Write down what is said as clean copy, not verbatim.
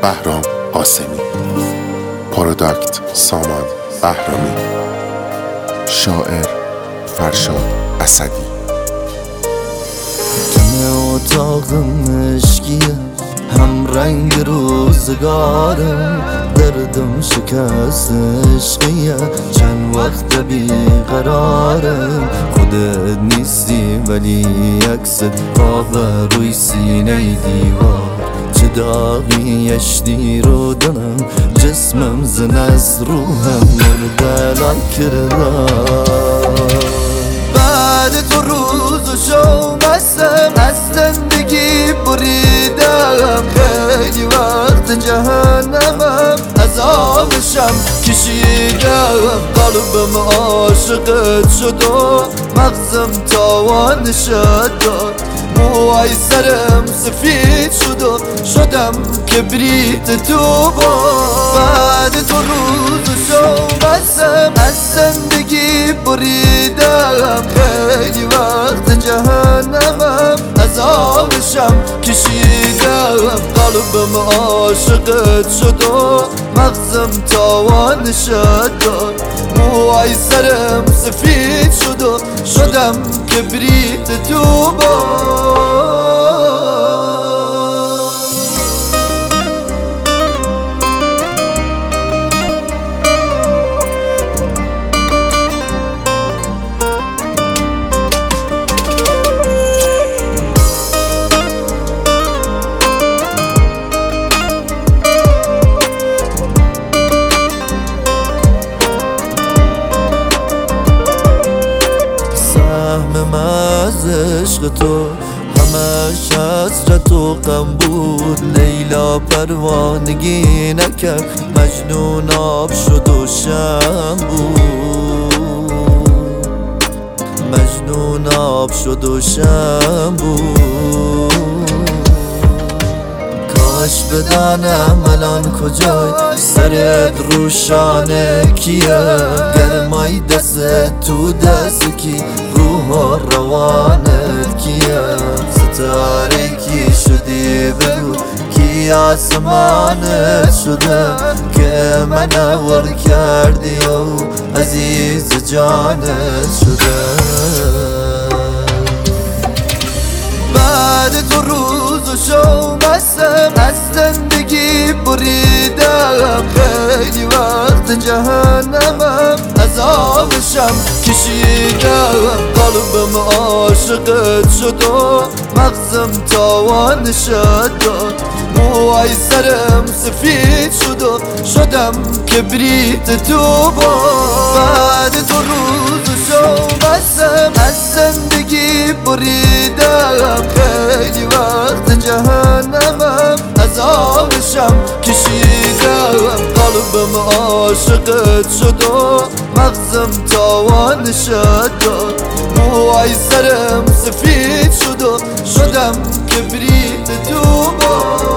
بهرام قاسمی. پروداکت سامان بهرامی. شاعر فرشاد اسدی. تن اتاقم اشکیه، هم رنگ روزگارم، دردم شکست عشقیه، چند وقت بیقرارم. خودت نیستی ولی عکست قاقه روی سینه دیوار، چه داغی اشتی رو دنم، جسمم زن از روحم مردلان کردار. بعد تو روز و شو بستم، از زندگی بریدم، خیلی وقت جهنمم، عذابشم کشیدم. قلبم عاشقت شد و مغزم تاوان شد، موهای سرم سفید شد و شدم کبریت تو. بعد تو روز و شو بستم، از زندگی بریدم، خیلی وقت جهنمم، عذابشم کشیدم. قلبم عاشقت شد و مغزم تاوان شد، موهای سرم سفید شد و شدم کبریت تو. سهمم از عشق تو همش حسرت و غم بود، لیلا پروانگی نکرد، مجنون آب شد و شم بود، مجنون آب شد و شم بود. کاش بدانم الان کجای، سرت روشانه کیه، گرمای دست تو دست کی، روح و روانت کیه. ستاره کی شدی بگو، کی آسمانت شده که منور کردی و عزیز جانت شده. بعد تو روز و شو بستم، از زندگی بریدم، خیلی وقت جهنمم، عذابشم کشیدم. قلبم عاشقت شد و مغزم تاوان شد، موهای سرم سفید شد و شدم کبریت تو. بعد تو روز و شو بستم، از زندگی بریدم، خیلی وقت جهنمم، عذابشم کشیدم. قلبم عاشقت شد و مغزم تاوان شد، موهای سرم سفید شد و شدم کبریت تو.